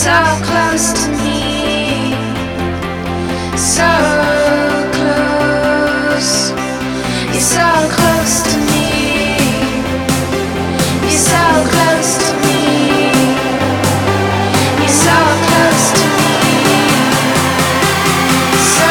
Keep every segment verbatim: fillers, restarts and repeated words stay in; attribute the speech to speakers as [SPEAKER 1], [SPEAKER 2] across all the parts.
[SPEAKER 1] so close to me, so close. You're so close to me. You're so close to me. You're so close to me. So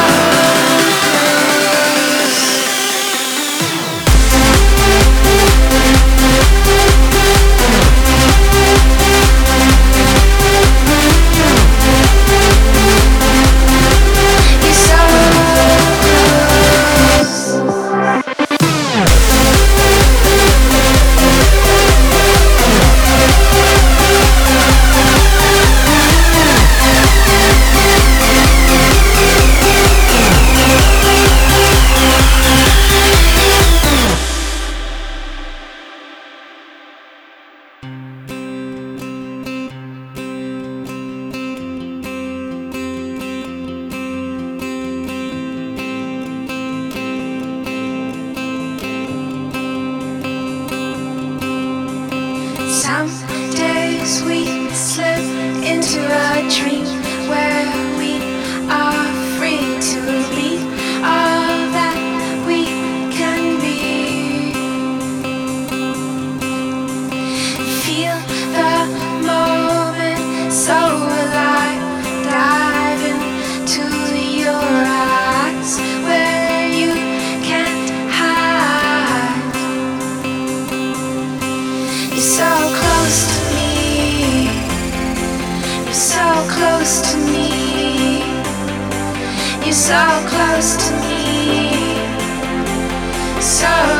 [SPEAKER 1] some days we slip into a dream where we are free to be all that we can be. Feel the moment so alive, dive into your eyes where you can't hide. You're so close to me. You're so close to me. You're so close to me. So